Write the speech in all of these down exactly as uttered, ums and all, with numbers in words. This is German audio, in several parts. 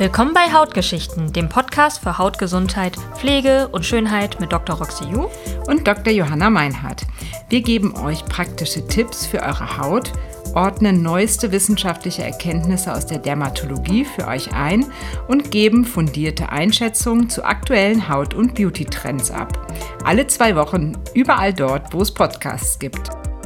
Willkommen bei Hautgeschichten, dem Podcast für Hautgesundheit, Pflege und Schönheit mit Doktor Roxy Yu und Doktor Johanna Meinhardt. Wir geben euch praktische Tipps für eure Haut, ordnen neueste wissenschaftliche Erkenntnisse aus der Dermatologie für euch ein und geben fundierte Einschätzungen zu aktuellen Haut- und Beauty-Trends ab. Alle zwei Wochen überall dort, wo es Podcasts gibt.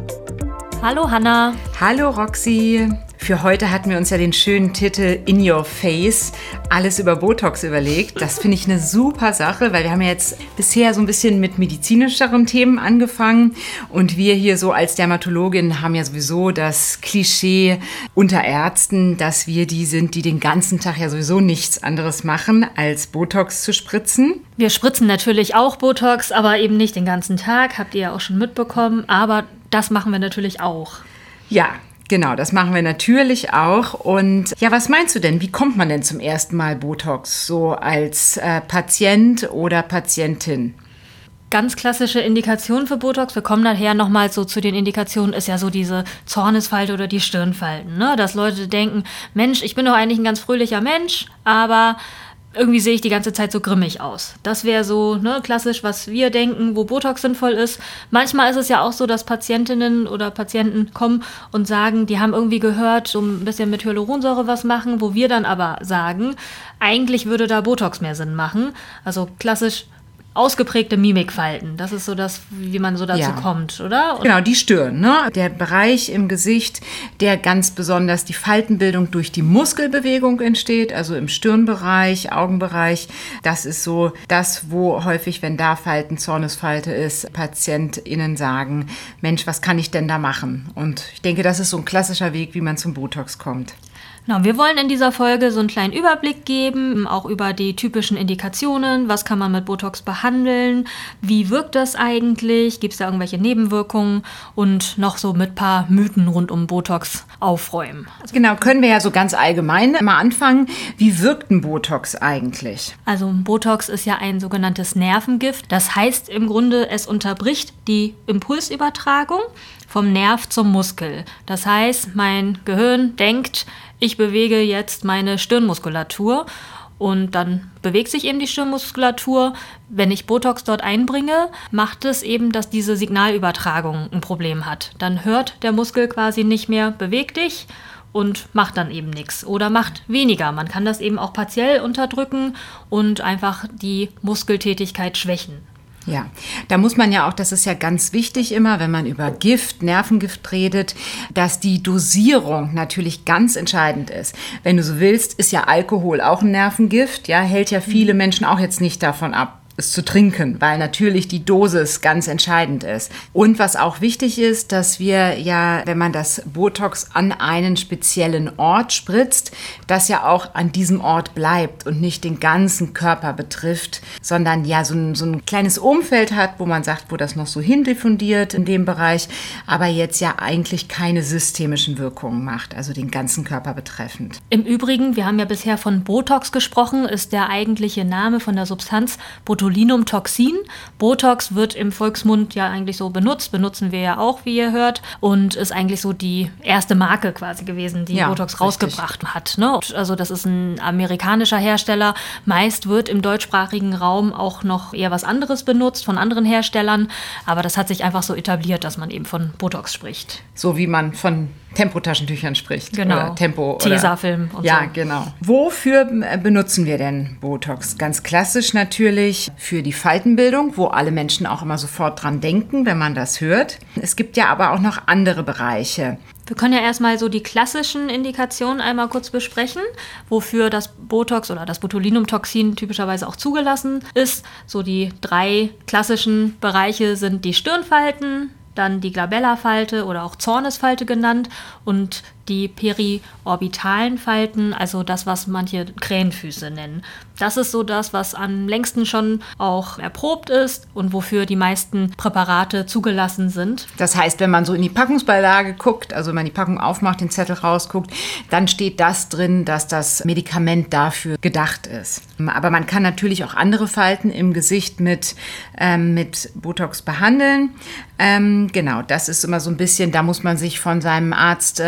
Hallo Hanna. Hallo Roxy. Für heute hatten wir uns ja den schönen Titel In Your Face, alles über Botox überlegt. Das finde ich eine super Sache, weil wir haben ja jetzt bisher so ein bisschen mit medizinischeren Themen angefangen. Und wir hier so als Dermatologin haben ja sowieso das Klischee unter Ärzten, dass wir die sind, die den ganzen Tag ja sowieso nichts anderes machen, als Botox zu spritzen. Wir spritzen natürlich auch Botox, aber eben nicht den ganzen Tag, habt ihr ja auch schon mitbekommen. Aber das machen wir natürlich auch. Ja, genau, das machen wir natürlich auch. Und ja, was meinst du denn? Wie kommt man denn zum ersten Mal Botox, so als äh, Patient oder Patientin? Ganz klassische Indikation für Botox, wir kommen nachher nochmal so zu den Indikationen, ist ja so diese Zornesfalte oder die Stirnfalten, ne? Dass Leute denken, Mensch, ich bin doch eigentlich ein ganz fröhlicher Mensch, aber irgendwie sehe ich die ganze Zeit so grimmig aus. Das wäre so ne, klassisch, was wir denken, wo Botox sinnvoll ist. Manchmal ist es ja auch so, dass Patientinnen oder Patienten kommen und sagen, die haben irgendwie gehört, so ein bisschen mit Hyaluronsäure was machen, wo wir dann aber sagen, eigentlich würde da Botox mehr Sinn machen. Also klassisch ausgeprägte Mimikfalten. Das ist so das, wie man so dazu ja. kommt, oder? Und genau, die Stirn, ne? Der Bereich im Gesicht, der ganz besonders die Faltenbildung durch die Muskelbewegung entsteht, also im Stirnbereich, Augenbereich. Das ist so das, wo häufig, wenn da Falten, Zornesfalte ist, PatientInnen sagen, Mensch, was kann ich denn da machen? Und ich denke, das ist so ein klassischer Weg, wie man zum Botox kommt. Genau, wir wollen in dieser Folge so einen kleinen Überblick geben, auch über die typischen Indikationen, was kann man mit Botox behandeln, wie wirkt das eigentlich, gibt es da irgendwelche Nebenwirkungen und noch so mit ein paar Mythen rund um Botox aufräumen. Also genau, können wir ja so ganz allgemein mal anfangen. Wie wirkt ein Botox eigentlich? Also Botox ist ja ein sogenanntes Nervengift, das heißt im Grunde, es unterbricht die Impulsübertragung vom Nerv zum Muskel. Das heißt, mein Gehirn denkt, ich bewege jetzt meine Stirnmuskulatur und dann bewegt sich eben die Stirnmuskulatur. Wenn ich Botox dort einbringe, macht es eben, dass diese Signalübertragung ein Problem hat. Dann hört der Muskel quasi nicht mehr, beweg dich und macht dann eben nichts oder macht weniger. Man kann das eben auch partiell unterdrücken und einfach die Muskeltätigkeit schwächen. Ja, da muss man ja auch, das ist ja ganz wichtig immer, wenn man über Gift, Nervengift redet, dass die Dosierung natürlich ganz entscheidend ist. Wenn du so willst, ist ja Alkohol auch ein Nervengift, ja, hält ja viele Menschen auch jetzt nicht davon ab, es zu trinken, weil natürlich die Dosis ganz entscheidend ist. Und was auch wichtig ist, dass wir ja, wenn man das Botox an einen speziellen Ort spritzt, das ja auch an diesem Ort bleibt und nicht den ganzen Körper betrifft, sondern ja so ein, so ein kleines Umfeld hat, wo man sagt, wo das noch so hindiffundiert in dem Bereich, aber jetzt ja eigentlich keine systemischen Wirkungen macht, also den ganzen Körper betreffend. Im Übrigen, wir haben ja bisher von Botox gesprochen, ist der eigentliche Name von der Substanz Botulinumtoxin. Botox wird im Volksmund ja eigentlich so benutzt, benutzen wir ja auch, wie ihr hört, und ist eigentlich so die erste Marke quasi gewesen, die ja, Botox rausgebracht richtig. hat. Ne? Also das ist ein amerikanischer Hersteller. Meist wird im deutschsprachigen Raum auch noch eher was anderes benutzt von anderen Herstellern, aber das hat sich einfach so etabliert, dass man eben von Botox spricht. So wie man von Tempotaschentüchern spricht. Genau. Oder Tempo. Tesafilm und ja, so. Ja, genau. Wofür benutzen wir denn Botox? Ganz klassisch natürlich für die Faltenbildung, wo alle Menschen auch immer sofort dran denken, wenn man das hört. Es gibt ja aber auch noch andere Bereiche. Wir können ja erstmal so die klassischen Indikationen einmal kurz besprechen, wofür das Botox oder das Botulinumtoxin typischerweise auch zugelassen ist. So die drei klassischen Bereiche sind die Stirnfalten, dann die Glabella-Falte oder auch Zornesfalte genannt und die periorbitalen Falten, also das, was manche Krähenfüße nennen. Das ist so das, was am längsten schon auch erprobt ist und wofür die meisten Präparate zugelassen sind. Das heißt, wenn man so in die Packungsbeilage guckt, also wenn man die Packung aufmacht, den Zettel rausguckt, dann steht das drin, dass das Medikament dafür gedacht ist. Aber man kann natürlich auch andere Falten im Gesicht mit, ähm, mit Botox behandeln. Ähm, genau, das ist immer so ein bisschen, da muss man sich von seinem Arzt, äh, das ist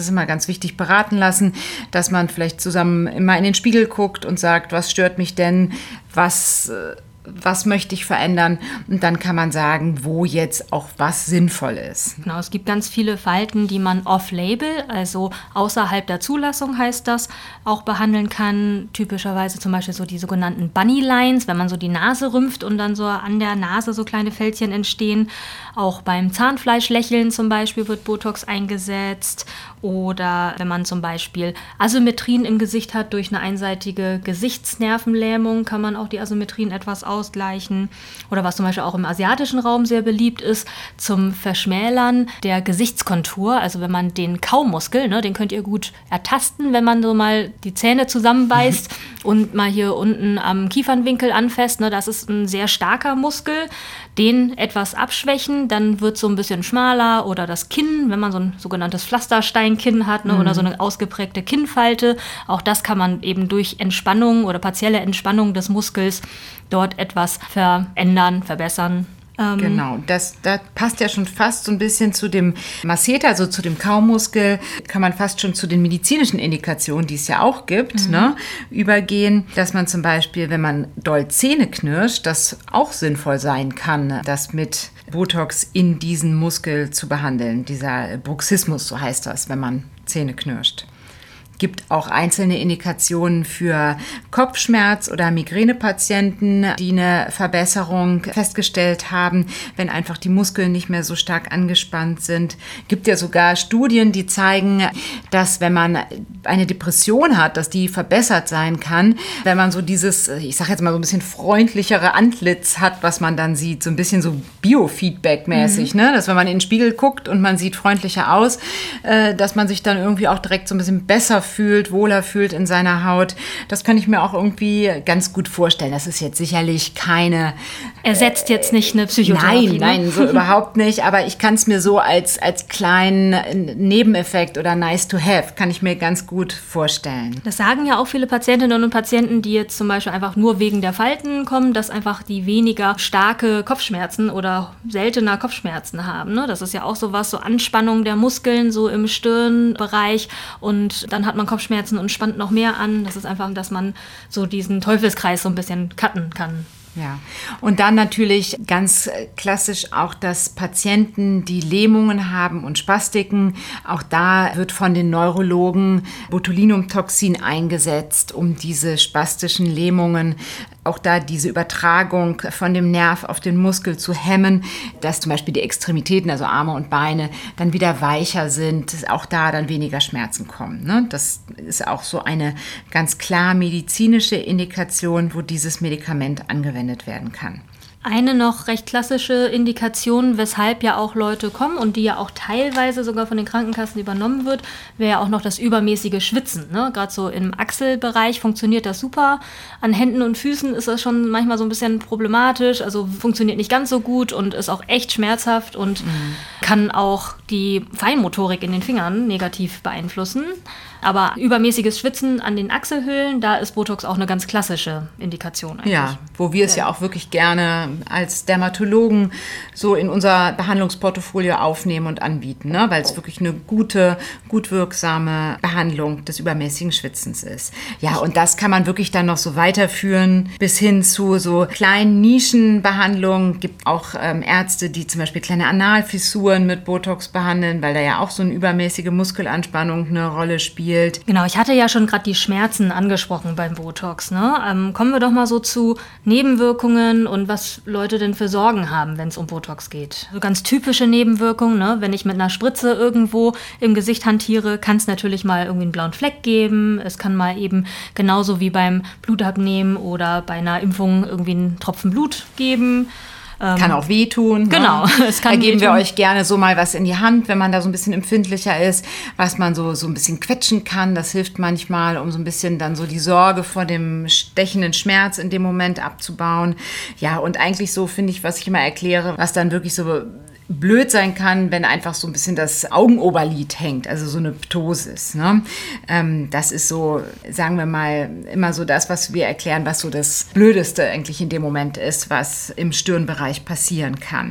ist immer ganz wichtig, beraten lassen, dass man vielleicht zusammen immer in den Spiegel guckt und sagt, was stört mich denn, was... was möchte ich verändern, und dann kann man sagen, wo jetzt auch was sinnvoll ist. Genau, es gibt ganz viele Falten, die man off-label, also außerhalb der Zulassung heißt das, auch behandeln kann. Typischerweise zum Beispiel so die sogenannten Bunny Lines, wenn man so die Nase rümpft und dann so an der Nase so kleine Fältchen entstehen. Auch beim Zahnfleischlächeln zum Beispiel wird Botox eingesetzt. Oder wenn man zum Beispiel Asymmetrien im Gesicht hat durch eine einseitige Gesichtsnervenlähmung, kann man auch die Asymmetrien etwas ausgleichen. Oder was zum Beispiel auch im asiatischen Raum sehr beliebt ist, zum Verschmälern der Gesichtskontur. Also wenn man den Kaumuskel, ne, den könnt ihr gut ertasten, wenn man so mal die Zähne zusammenbeißt und mal hier unten am Kiefernwinkel anfasst. Ne, das ist ein sehr starker Muskel. Den etwas abschwächen, dann wird so ein bisschen schmaler, oder das Kinn, wenn man so ein sogenanntes Pflastersteinkinn hat, ne, mhm. oder so eine ausgeprägte Kinnfalte. Auch das kann man eben durch Entspannung oder partielle Entspannung des Muskels dort etwas verändern, verbessern. Genau, das, das passt ja schon fast so ein bisschen zu dem Masseter, also zu dem Kaumuskel, kann man fast schon zu den medizinischen Indikationen, die es ja auch gibt, mhm. ne, übergehen, dass man zum Beispiel, wenn man doll Zähne knirscht, das auch sinnvoll sein kann, das mit Botox in diesen Muskel zu behandeln. Dieser Bruxismus, so heißt das, wenn man Zähne knirscht. Gibt auch einzelne Indikationen für Kopfschmerz- oder Migränepatienten, die eine Verbesserung festgestellt haben, wenn einfach die Muskeln nicht mehr so stark angespannt sind. Gibt ja sogar Studien, die zeigen, dass wenn man eine Depression hat, dass die verbessert sein kann, wenn man so dieses, ich sage jetzt mal so ein bisschen freundlichere Antlitz hat, was man dann sieht, so ein bisschen so Biofeedback-mäßig, mhm. ne? Dass wenn man in den Spiegel guckt und man sieht freundlicher aus, äh, dass man sich dann irgendwie auch direkt so ein bisschen besser fühlt, wohler fühlt in seiner Haut. Das kann ich mir auch irgendwie ganz gut vorstellen. Das ist jetzt sicherlich keine... Ersetzt jetzt nicht eine Psychotherapie. Nein, nein, so überhaupt nicht. Aber ich kann es mir so als, als kleinen Nebeneffekt oder nice to have, kann ich mir ganz gut vorstellen. Das sagen ja auch viele Patientinnen und Patienten, die jetzt zum Beispiel einfach nur wegen der Falten kommen, dass einfach die weniger starke Kopfschmerzen oder seltener Kopfschmerzen haben. Ne? Das ist ja auch sowas, so Anspannung der Muskeln so im Stirnbereich, und dann hat man Kopfschmerzen und spannt noch mehr an. Das ist einfach, dass man so diesen Teufelskreis so ein bisschen cutten kann. Ja, und dann natürlich ganz klassisch auch, dass Patienten, die Lähmungen haben und Spastiken, auch da wird von den Neurologen Botulinumtoxin eingesetzt, um diese spastischen Lähmungen, auch da diese Übertragung von dem Nerv auf den Muskel zu hemmen, dass zum Beispiel die Extremitäten, also Arme und Beine, dann wieder weicher sind, auch da dann weniger Schmerzen kommen. Ne? Das ist auch so eine ganz klar medizinische Indikation, wo dieses Medikament angewendet werden kann. Eine noch recht klassische Indikation, weshalb ja auch Leute kommen und die ja auch teilweise sogar von den Krankenkassen übernommen wird, wäre ja auch noch das übermäßige Schwitzen. Ne? Gerade so im Achselbereich funktioniert das super. An Händen und Füßen ist das schon manchmal so ein bisschen problematisch, also funktioniert nicht ganz so gut und ist auch echt schmerzhaft und mhm. kann auch die Feinmotorik in den Fingern negativ beeinflussen. Aber übermäßiges Schwitzen an den Achselhöhlen, da ist Botox auch eine ganz klassische Indikation eigentlich. Ja, wo wir es ja. ja auch wirklich gerne als Dermatologen so in unser Behandlungsportfolio aufnehmen und anbieten, ne? Weil es wirklich eine gute, gut wirksame Behandlung des übermäßigen Schwitzens ist. Ja, und das kann man wirklich dann noch so weiterführen bis hin zu so kleinen Nischenbehandlungen. Gibt auch ähm, Ärzte, die zum Beispiel kleine Analfissuren mit Botox behandeln, weil da ja auch so eine übermäßige Muskelanspannung eine Rolle spielt. Genau, ich hatte ja schon gerade die Schmerzen angesprochen beim Botox. Ne? Ähm, kommen wir doch mal so zu Nebenwirkungen und was Leute denn für Sorgen haben, wenn es um Botox geht. So ganz typische Nebenwirkungen, ne? Wenn ich mit einer Spritze irgendwo im Gesicht hantiere, kann es natürlich mal irgendwie einen blauen Fleck geben. Es kann mal eben genauso wie beim Blutabnehmen oder bei einer Impfung irgendwie einen Tropfen Blut geben. Kann auch wehtun. Genau. Ne? Es kann da geben wehtun. wir euch gerne so mal was in die Hand, wenn man da so ein bisschen empfindlicher ist, was man so, so ein bisschen quetschen kann. Das hilft manchmal, um so ein bisschen dann so die Sorge vor dem stechenden Schmerz in dem Moment abzubauen. Ja, und eigentlich so finde ich, was ich immer erkläre, was dann wirklich so blöd sein kann, wenn einfach so ein bisschen das Augenoberlid hängt, also so eine Ptosis. Ne? Ähm, das ist so, sagen wir mal, immer so das, was wir erklären, was so das Blödeste eigentlich in dem Moment ist, was im Stirnbereich passieren kann.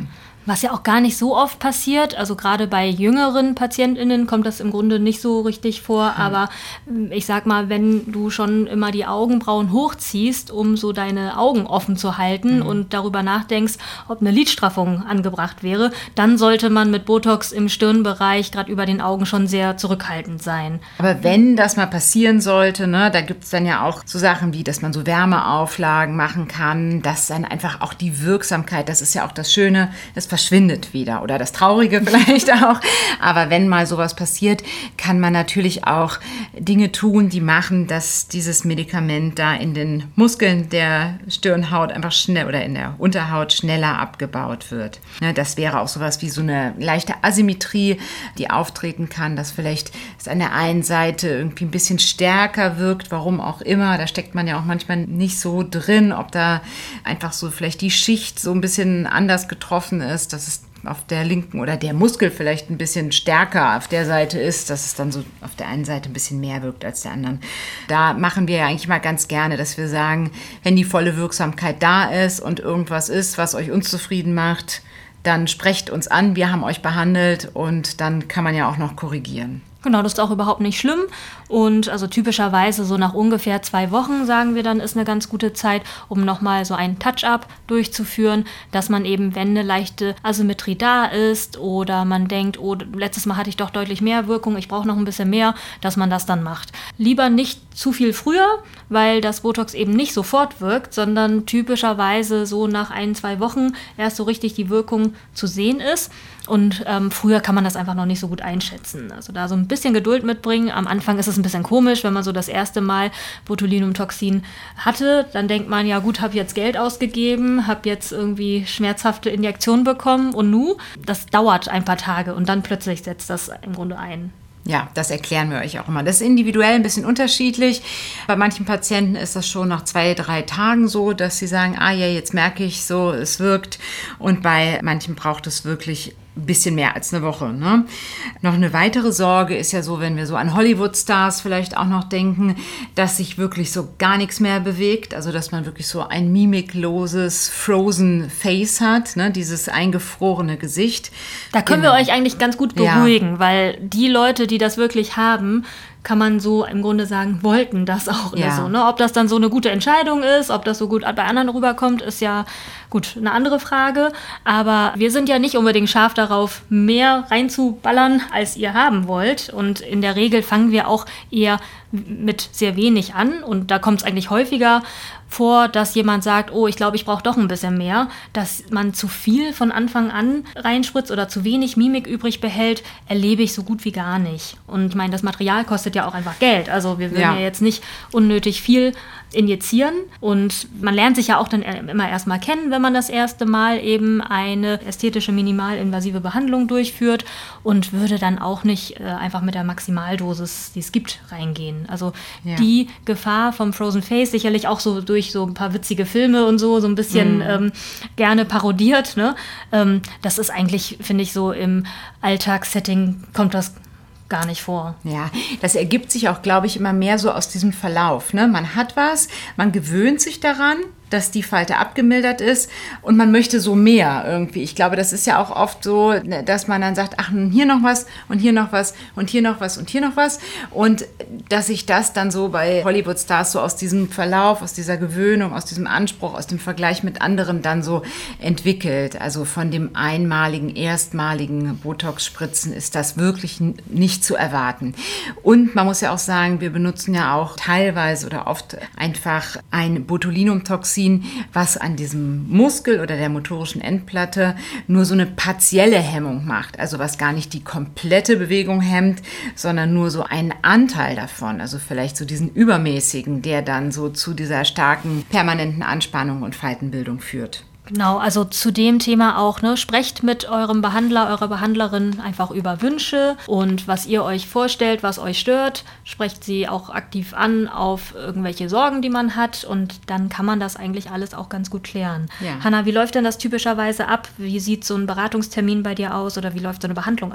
Was ja auch gar nicht so oft passiert. Also gerade bei jüngeren PatientInnen kommt das im Grunde nicht so richtig vor. Hm. Aber ich sag mal, wenn du schon immer die Augenbrauen hochziehst, um so deine Augen offen zu halten hm. und darüber nachdenkst, ob eine Lidstraffung angebracht wäre, dann sollte man mit Botox im Stirnbereich gerade über den Augen schon sehr zurückhaltend sein. Aber wenn das mal passieren sollte, ne, da gibt es dann ja auch so Sachen wie, dass man so Wärmeauflagen machen kann, dass dann einfach auch die Wirksamkeit, das ist ja auch das Schöne, das verschwindet wieder oder das Traurige vielleicht auch. Aber wenn mal sowas passiert, kann man natürlich auch Dinge tun, die machen, dass dieses Medikament da in den Muskeln der Stirnhaut einfach schnell oder in der Unterhaut schneller abgebaut wird. Das wäre auch sowas wie so eine leichte Asymmetrie, die auftreten kann, dass vielleicht es an der einen Seite irgendwie ein bisschen stärker wirkt, warum auch immer. Da steckt man ja auch manchmal nicht so drin, ob da einfach so vielleicht die Schicht so ein bisschen anders getroffen ist, dass es auf der linken oder der Muskel vielleicht ein bisschen stärker auf der Seite ist, dass es dann so auf der einen Seite ein bisschen mehr wirkt als der anderen. Da machen wir ja eigentlich mal ganz gerne, dass wir sagen, wenn die volle Wirksamkeit da ist und irgendwas ist, was euch unzufrieden macht, dann sprecht uns an, wir haben euch behandelt und dann kann man ja auch noch korrigieren. Genau, das ist auch überhaupt nicht schlimm. Und also typischerweise so nach ungefähr zwei Wochen, sagen wir dann, ist eine ganz gute Zeit, um nochmal so einen Touch-up durchzuführen, dass man eben, wenn eine leichte Asymmetrie da ist oder man denkt, oh, letztes Mal hatte ich doch deutlich mehr Wirkung, ich brauche noch ein bisschen mehr, dass man das dann macht. Lieber nicht zu viel früher, weil das Botox eben nicht sofort wirkt, sondern typischerweise so nach ein, zwei Wochen erst so richtig die Wirkung zu sehen ist. Und ähm, früher kann man das einfach noch nicht so gut einschätzen. Also da so ein bisschen Geduld mitbringen. Am Anfang ist es ein bisschen komisch, wenn man so das erste Mal Botulinumtoxin hatte. Dann denkt man, ja gut, habe jetzt Geld ausgegeben, habe jetzt irgendwie schmerzhafte Injektionen bekommen und nu, das dauert ein paar Tage und dann plötzlich setzt das im Grunde ein. Ja, das erklären wir euch auch immer. Das ist individuell ein bisschen unterschiedlich. Bei manchen Patienten ist das schon nach zwei, drei Tagen so, dass sie sagen, ah ja, jetzt merke ich so, es wirkt. Und bei manchen braucht es wirklich ein bisschen mehr als eine Woche. Ne? Noch eine weitere Sorge ist ja so, wenn wir so an Hollywood-Stars vielleicht auch noch denken, dass sich wirklich so gar nichts mehr bewegt. Also dass man wirklich so ein mimikloses Frozen Face hat, ne? Dieses eingefrorene Gesicht. Da können genau. wir euch eigentlich ganz gut beruhigen, ja. weil die Leute, die das wirklich haben, kann man so im Grunde sagen, wollten das auch ja. oder so. Ne? Ob das dann so eine gute Entscheidung ist, ob das so gut bei anderen rüberkommt, ist ja gut eine andere Frage. Aber wir sind ja nicht unbedingt scharf darauf, mehr reinzuballern, als ihr haben wollt. Und in der Regel fangen wir auch eher mit sehr wenig an. Und da kommt es eigentlich häufiger vor, dass jemand sagt, oh, ich glaube, ich brauche doch ein bisschen mehr. Dass man zu viel von Anfang an reinspritzt oder zu wenig Mimik übrig behält, erlebe ich so gut wie gar nicht. Und ich meine, das Material kostet ja auch einfach Geld. Also wir würden ja, ja jetzt nicht unnötig viel injizieren. Und man lernt sich ja auch dann immer erstmal kennen, wenn man das erste Mal eben eine ästhetische minimalinvasive Behandlung durchführt und würde dann auch nicht äh, einfach mit der Maximaldosis, die es gibt, reingehen. Also ja. die Gefahr vom Frozen Face, sicherlich auch so durch so ein paar witzige Filme und so, so ein bisschen mhm. ähm, gerne parodiert, ne? Ähm, das ist eigentlich, finde ich, so im Alltagssetting kommt das gar nicht vor. Ja, das ergibt sich auch, glaube ich, immer mehr so aus diesem Verlauf. Ne? Man hat was, man gewöhnt sich daran, dass die Falte abgemildert ist und man möchte so mehr irgendwie. Ich glaube, das ist ja auch oft so, dass man dann sagt, ach, hier noch was und hier noch was und hier noch was und hier noch was und dass sich das dann so bei Hollywood-Stars so aus diesem Verlauf, aus dieser Gewöhnung, aus diesem Anspruch, aus dem Vergleich mit anderen dann so entwickelt. Also von dem einmaligen, erstmaligen Botox-Spritzen ist das wirklich nicht zu erwarten. Und man muss ja auch sagen, wir benutzen ja auch teilweise oder oft einfach ein Botulinumtoxin, was an diesem Muskel oder der motorischen Endplatte nur so eine partielle Hemmung macht. Also was gar nicht die komplette Bewegung hemmt, sondern nur so einen Anteil davon. Also vielleicht so diesen übermäßigen, der dann so zu dieser starken permanenten Anspannung und Faltenbildung führt. Genau, also zu dem Thema auch, ne, sprecht mit eurem Behandler, eurer Behandlerin einfach über Wünsche und was ihr euch vorstellt, was euch stört. Sprecht sie auch aktiv an auf irgendwelche Sorgen, die man hat und dann kann man das eigentlich alles auch ganz gut klären. Ja. Hanna, wie läuft denn das typischerweise ab? Wie sieht so ein Beratungstermin bei dir aus oder wie läuft so eine Behandlung ab?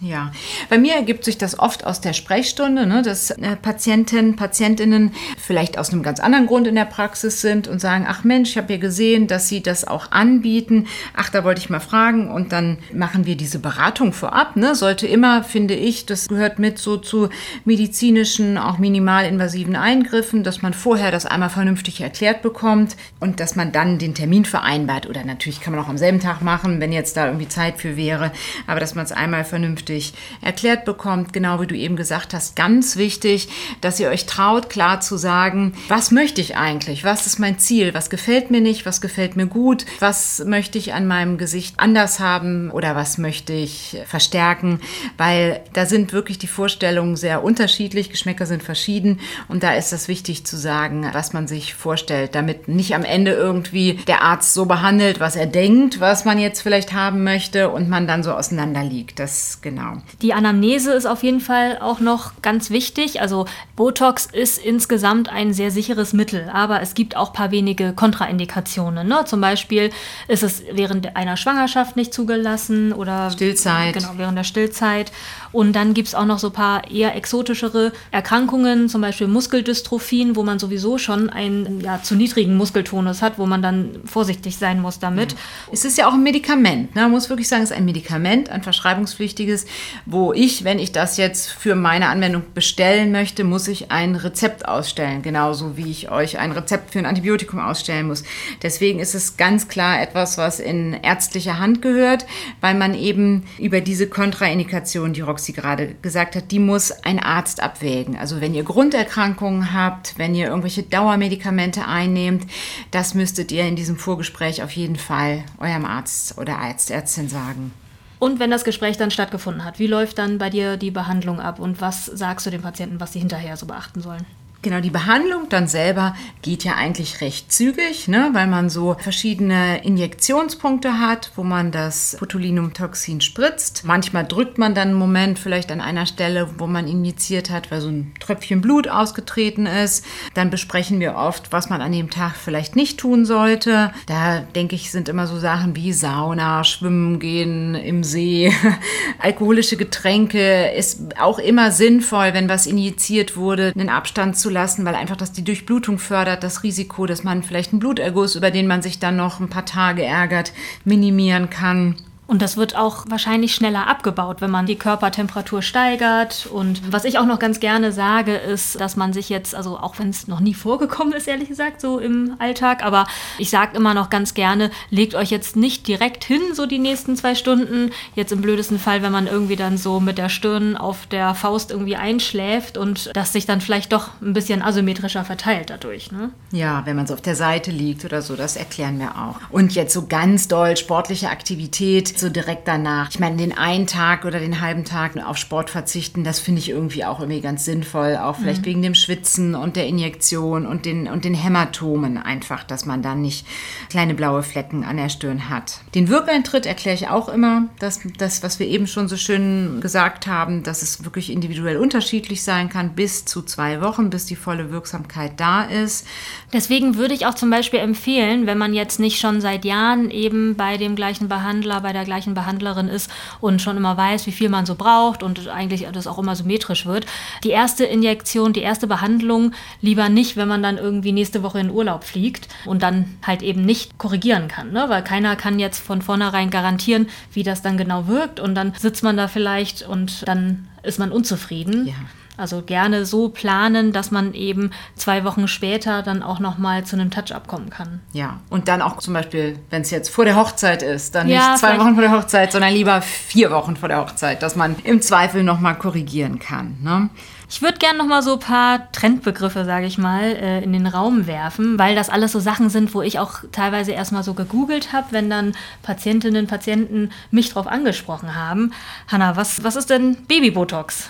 Ja, bei mir ergibt sich das oft aus der Sprechstunde, ne, dass äh, Patienten, Patientinnen vielleicht aus einem ganz anderen Grund in der Praxis sind und sagen, ach Mensch, ich habe ja gesehen, dass Sie das auch anbieten. Ach, da wollte ich mal fragen. Und dann machen wir diese Beratung vorab. Ne? Sollte immer, finde ich, das gehört mit so zu medizinischen, auch minimalinvasiven Eingriffen, dass man vorher das einmal vernünftig erklärt bekommt und dass man dann den Termin vereinbart. Oder natürlich kann man auch am selben Tag machen, wenn jetzt da irgendwie Zeit für wäre. Aber dass man es einmal vernünftig erklärt bekommt, genau wie du eben gesagt hast, ganz wichtig, dass ihr euch traut, klar zu sagen, was möchte ich eigentlich, was ist mein Ziel, was gefällt mir nicht, was gefällt mir gut, was möchte ich an meinem Gesicht anders haben oder was möchte ich verstärken, weil da sind wirklich die Vorstellungen sehr unterschiedlich, Geschmäcker sind verschieden und da ist es wichtig zu sagen, was man sich vorstellt, damit nicht am Ende irgendwie der Arzt so behandelt, was er denkt, was man jetzt vielleicht haben möchte und man dann so auseinander liegt. Das genau. Die Anamnese ist auf jeden Fall auch noch ganz wichtig. Also Botox ist insgesamt ein sehr sicheres Mittel, aber es gibt auch ein paar wenige Kontraindikationen. Ne? Zum Beispiel ist es während einer Schwangerschaft nicht zugelassen oder Stillzeit. Genau, während der Stillzeit. Und dann gibt es auch noch so ein paar eher exotischere Erkrankungen, zum Beispiel Muskeldystrophien, wo man sowieso schon einen ja, zu niedrigen Muskeltonus hat, wo man dann vorsichtig sein muss damit. Es ist ja auch ein Medikament. Ne? Man muss wirklich sagen, es ist ein Medikament, ein verschreibungspflichtiges, wo ich, wenn ich das jetzt für meine Anwendung bestellen möchte, muss ich ein Rezept ausstellen, genauso wie ich euch ein Rezept für ein Antibiotikum ausstellen muss. Deswegen ist es ganz klar etwas, was in ärztlicher Hand gehört, weil man eben über diese Kontraindikation, die Roxy gerade gesagt hat, die muss ein Arzt abwägen. Also wenn ihr Grunderkrankungen habt, wenn ihr irgendwelche Dauermedikamente einnehmt, das müsstet ihr in diesem Vorgespräch auf jeden Fall eurem Arzt oder Arzt, Ärztin sagen. Und wenn das Gespräch dann stattgefunden hat, wie läuft dann bei dir die Behandlung ab und was sagst du den Patienten, was sie hinterher so beachten sollen? Genau, die Behandlung dann selber geht ja eigentlich recht zügig, ne, weil man so verschiedene Injektionspunkte hat, wo man das Botulinumtoxin spritzt. Manchmal drückt man dann einen Moment vielleicht an einer Stelle, wo man injiziert hat, weil so ein Tröpfchen Blut ausgetreten ist. Dann besprechen wir oft, was man an dem Tag vielleicht nicht tun sollte. Da denke ich, sind immer so Sachen wie Sauna, Schwimmen gehen im See, alkoholische Getränke. Ist auch immer sinnvoll, wenn was injiziert wurde, einen Abstand zu lassen, weil einfach das die Durchblutung fördert, das Risiko, dass man vielleicht einen Bluterguss, über den man sich dann noch ein paar Tage ärgert, minimieren kann. Und das wird auch wahrscheinlich schneller abgebaut, wenn man die Körpertemperatur steigert. Und was ich auch noch ganz gerne sage, ist, dass man sich jetzt, also auch wenn es noch nie vorgekommen ist, ehrlich gesagt, so im Alltag, aber ich sage immer noch ganz gerne, legt euch jetzt nicht direkt hin, so die nächsten zwei Stunden. Jetzt im blödesten Fall, wenn man irgendwie dann so mit der Stirn auf der Faust irgendwie einschläft und das sich dann vielleicht doch ein bisschen asymmetrischer verteilt dadurch. Ne? Ja, wenn man so auf der Seite liegt oder so, das erklären wir auch. Und jetzt so ganz doll sportliche Aktivität, so direkt danach. Ich meine, den einen Tag oder den halben Tag auf Sport verzichten, das finde ich irgendwie auch irgendwie ganz sinnvoll. Auch vielleicht mhm. wegen dem Schwitzen und der Injektion und den, und den Hämatomen einfach, dass man dann nicht kleine blaue Flecken an der Stirn hat. Den Wirkeintritt erkläre ich auch immer. Das, das, was wir eben schon so schön gesagt haben, dass es wirklich individuell unterschiedlich sein kann, bis zu zwei Wochen, bis die volle Wirksamkeit da ist. Deswegen würde ich auch zum Beispiel empfehlen, wenn man jetzt nicht schon seit Jahren eben bei dem gleichen Behandler, bei der gleichen Behandlerin ist und schon immer weiß, wie viel man so braucht und eigentlich das auch immer symmetrisch wird. Die erste Injektion, die erste Behandlung lieber nicht, wenn man dann irgendwie nächste Woche in Urlaub fliegt und dann halt eben nicht korrigieren kann, ne? Weil keiner kann jetzt von vornherein garantieren, wie das dann genau wirkt und dann sitzt man da vielleicht und dann ist man unzufrieden. Ja. Also gerne so planen, dass man eben zwei Wochen später dann auch nochmal zu einem Touch-up kommen kann. Ja, und dann auch zum Beispiel, wenn es jetzt vor der Hochzeit ist, dann ja, nicht zwei Wochen vor der Hochzeit, sondern lieber vier Wochen vor der Hochzeit, dass man im Zweifel nochmal korrigieren kann, ne? Ich würde gerne noch mal so ein paar Trendbegriffe, sage ich mal, äh, in den Raum werfen, weil das alles so Sachen sind, wo ich auch teilweise erstmal so gegoogelt habe, wenn dann Patientinnen und Patienten mich drauf angesprochen haben. Hanna, was, was ist denn Baby-Botox?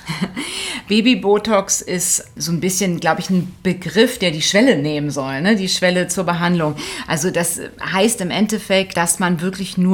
Baby-Botox ist so ein bisschen, glaube ich, ein Begriff, der die Schwelle nehmen soll, ne? Die Schwelle zur Behandlung. Also das heißt im Endeffekt, dass man wirklich nur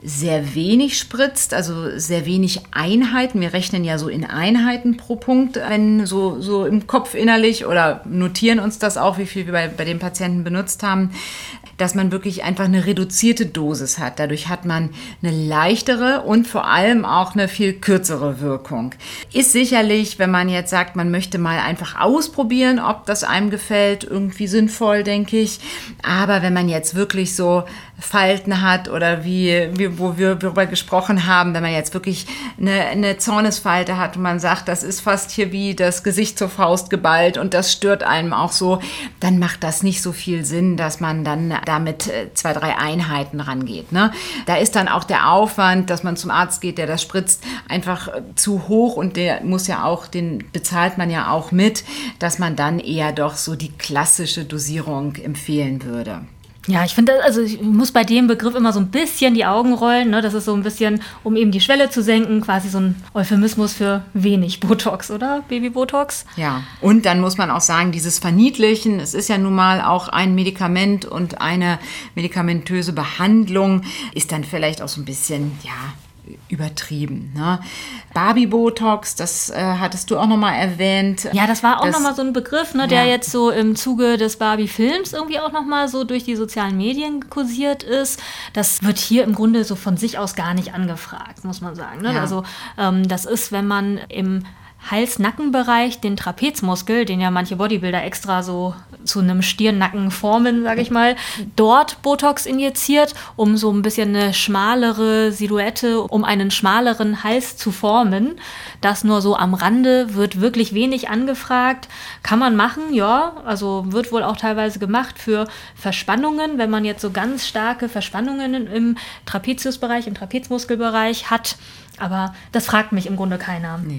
sehr wenig spritzt, also sehr wenig Einheiten. Wir rechnen ja so in Einheiten pro Punkt, wenn so, so im Kopf innerlich oder notieren uns das auch, wie viel wir bei, bei den Patienten benutzt haben, dass man wirklich einfach eine reduzierte Dosis hat. Dadurch hat man eine leichtere und vor allem auch eine viel kürzere Wirkung. Ist sicherlich, wenn man jetzt sagt, man möchte mal einfach ausprobieren, ob das einem gefällt, irgendwie sinnvoll, denke ich. Aber wenn man jetzt wirklich so Falten hat oder wie, wie wo wir darüber gesprochen haben, wenn man jetzt wirklich eine, eine Zornesfalte hat und man sagt, das ist fast hier wie das Gesicht zur Faust geballt und das stört einem auch so, dann macht das nicht so viel Sinn, dass man dann damit zwei, drei Einheiten rangeht. Ne? Da ist dann auch der Aufwand, dass man zum Arzt geht, der das spritzt, einfach zu hoch und der muss ja auch, den bezahlt man ja auch mit, dass man dann eher doch so die klassische Dosierung empfehlen würde. Ja, ich finde, also ich muss bei dem Begriff immer so ein bisschen die Augen rollen. Ne? Das ist so ein bisschen, um eben die Schwelle zu senken, quasi so ein Euphemismus für wenig Botox, oder? Baby-Botox. Ja, und dann muss man auch sagen, dieses Verniedlichen, es ist ja nun mal auch ein Medikament und eine medikamentöse Behandlung ist dann vielleicht auch so ein bisschen, ja, übertrieben. Ne? Barbie-Botox, das äh, hattest du auch nochmal erwähnt. Ja, das war auch nochmal so ein Begriff, ne, der ja. jetzt so im Zuge des Barbie-Films irgendwie auch nochmal so durch die sozialen Medien kursiert ist. Das wird hier im Grunde so von sich aus gar nicht angefragt, muss man sagen. Ne? Ja. Also ähm, das ist, wenn man im Hals-Nacken-Bereich den Trapezmuskel, den ja manche Bodybuilder extra so zu einem Stirnnacken formen, sage ich mal, dort Botox injiziert, um so ein bisschen eine schmalere Silhouette, um einen schmaleren Hals zu formen. Das nur so am Rande, wird wirklich wenig angefragt. Kann man machen, ja, also wird wohl auch teilweise gemacht für Verspannungen, wenn man jetzt so ganz starke Verspannungen im Trapeziusbereich, im Trapezmuskelbereich hat. Aber das fragt mich im Grunde keiner. Nee.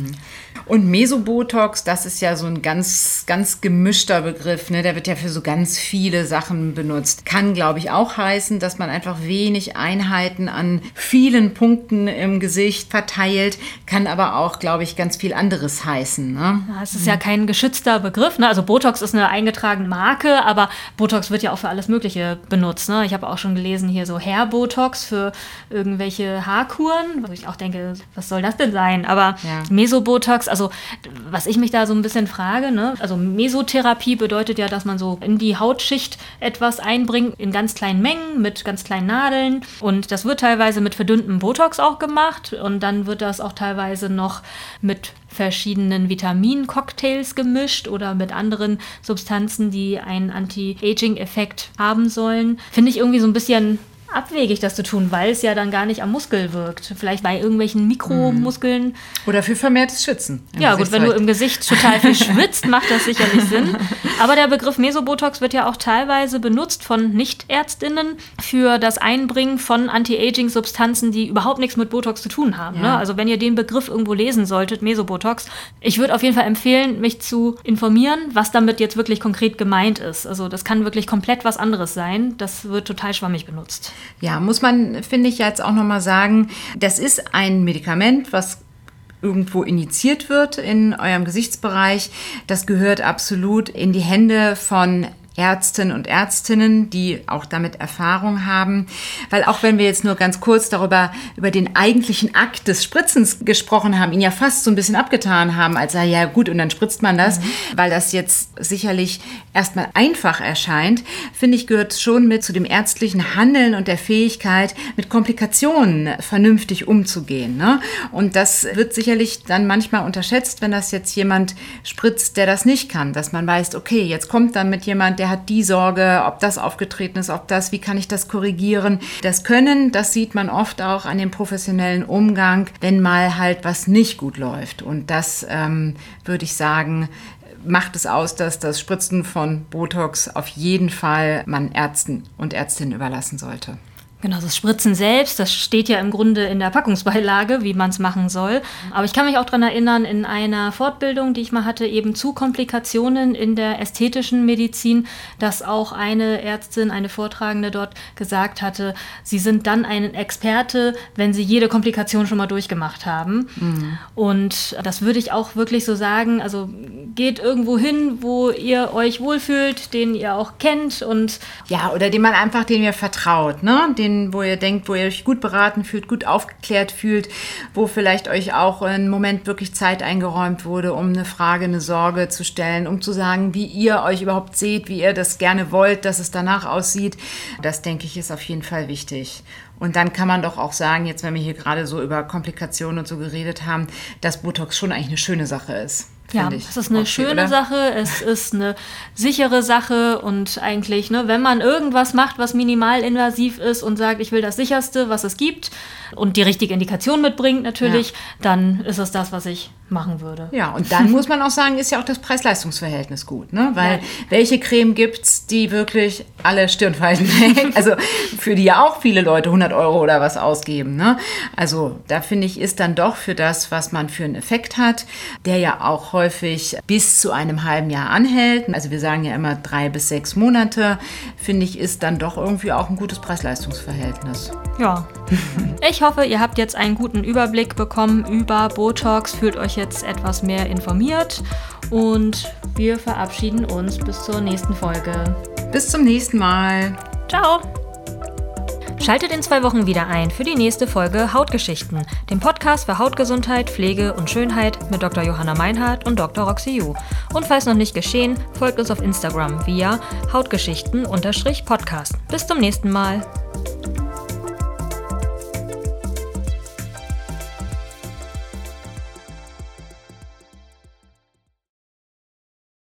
Und Mesobotox, das ist ja so ein ganz, ganz gemischter Begriff. Ne? Der wird ja für so ganz viele Sachen benutzt. Kann, glaube ich, auch heißen, dass man einfach wenig Einheiten an vielen Punkten im Gesicht verteilt. Kann aber auch, glaube ich, ganz viel anderes heißen. Ne? Ja, es ist mhm. ja kein geschützter Begriff. Ne? Also Botox ist eine eingetragene Marke, aber Botox wird ja auch für alles Mögliche benutzt. Ne? Ich habe auch schon gelesen, hier so Hair-Botox für irgendwelche Haarkuren. Also ich auch denke, was soll das denn sein? Aber ja. Mesobotox, also was ich mich da so ein bisschen frage, ne? Also Mesotherapie bedeutet ja, dass man so in die Hautschicht etwas einbringt, in ganz kleinen Mengen, mit ganz kleinen Nadeln. Und das wird teilweise mit verdünntem Botox auch gemacht. Und dann wird das auch teilweise noch mit verschiedenen Vitamin-Cocktails gemischt oder mit anderen Substanzen, die einen Anti-Aging-Effekt haben sollen. Finde ich irgendwie so ein bisschen abwegig, das zu tun, weil es ja dann gar nicht am Muskel wirkt. Vielleicht bei irgendwelchen Mikromuskeln. Oder für vermehrtes Schwitzen. Ja gut, wenn du im Gesicht total viel schwitzt, macht das sicherlich Sinn. Aber der Begriff Mesobotox wird ja auch teilweise benutzt von Nichtärztinnen für das Einbringen von Anti-Aging-Substanzen, die überhaupt nichts mit Botox zu tun haben. Ja. Ne? Also wenn ihr den Begriff irgendwo lesen solltet, Mesobotox, ich würde auf jeden Fall empfehlen, mich zu informieren, was damit jetzt wirklich konkret gemeint ist. Also das kann wirklich komplett was anderes sein. Das wird total schwammig benutzt. Ja, muss man, finde ich, jetzt auch nochmal sagen, das ist ein Medikament, was irgendwo injiziert wird in eurem Gesichtsbereich. Das gehört absolut in die Hände von Ärztinnen und Ärztinnen, die auch damit Erfahrung haben. Weil auch wenn wir jetzt nur ganz kurz darüber, über den eigentlichen Akt des Spritzens gesprochen haben, ihn ja fast so ein bisschen abgetan haben, als ja gut, und dann spritzt man das, mhm. weil das jetzt sicherlich erstmal einfach erscheint, finde ich, gehört schon mit zu dem ärztlichen Handeln und der Fähigkeit, mit Komplikationen vernünftig umzugehen. Ne? Und das wird sicherlich dann manchmal unterschätzt, wenn das jetzt jemand spritzt, der das nicht kann, dass man weiß, okay, jetzt kommt dann mit jemand, der hat die Sorge, ob das aufgetreten ist, ob das, wie kann ich das korrigieren. Das Können, das sieht man oft auch an dem professionellen Umgang, wenn mal halt was nicht gut läuft. Und das, ähm, würde ich sagen, macht es aus, dass das Spritzen von Botox auf jeden Fall man Ärzten und Ärztinnen überlassen sollte. Genau, das Spritzen selbst, das steht ja im Grunde in der Packungsbeilage, wie man es machen soll. Aber ich kann mich auch daran erinnern, in einer Fortbildung, die ich mal hatte, eben zu Komplikationen in der ästhetischen Medizin, dass auch eine Ärztin, eine Vortragende dort gesagt hatte, sie sind dann ein Experte, wenn sie jede Komplikation schon mal durchgemacht haben. Mhm. Und das würde ich auch wirklich so sagen, also geht irgendwo hin, wo ihr euch wohlfühlt, den ihr auch kennt. Und ja, oder den man einfach, den ihr vertraut, ne? Den hin, wo ihr denkt, wo ihr euch gut beraten fühlt, gut aufgeklärt fühlt, wo vielleicht euch auch ein Moment wirklich Zeit eingeräumt wurde, um eine Frage, eine Sorge zu stellen, um zu sagen, wie ihr euch überhaupt seht, wie ihr das gerne wollt, dass es danach aussieht. Das, denke ich, ist auf jeden Fall wichtig. Und dann kann man doch auch sagen, jetzt wenn wir hier gerade so über Komplikationen und so geredet haben, dass Botox schon eigentlich eine schöne Sache ist. Ja, ich. es ist eine Okay, schöne oder? Sache, es ist eine sichere Sache und eigentlich, ne, wenn man irgendwas macht, was minimalinvasiv ist und sagt, ich will das Sicherste, was es gibt und die richtige Indikation mitbringt natürlich, ja. dann ist es das, was ich machen würde. Ja, und dann muss man auch sagen, ist ja auch das Preis-Leistungs-Verhältnis gut, ne? Weil ja. welche Creme gibt's, die wirklich alle Stirnfalten weg? Also für die ja auch viele Leute hundert Euro oder was ausgeben, ne? Also da finde ich, ist dann doch für das, was man für einen Effekt hat, der ja auch häufig bis zu einem halben Jahr anhält. Also wir sagen ja immer drei bis sechs Monate, finde ich, ist dann doch irgendwie auch ein gutes Preis-Leistungs-Verhältnis. Ja. Ich hoffe, ihr habt jetzt einen guten Überblick bekommen über Botox, fühlt euch jetzt etwas mehr informiert und wir verabschieden uns bis zur nächsten Folge. Bis zum nächsten Mal. Ciao. Schaltet in zwei Wochen wieder ein für die nächste Folge Hautgeschichten, dem Podcast für Hautgesundheit, Pflege und Schönheit mit Doktor Johanna Meinhardt und Doktor Roxy Yu. Und falls noch nicht geschehen, folgt uns auf Instagram via Hautgeschichten-Podcast. Bis zum nächsten Mal.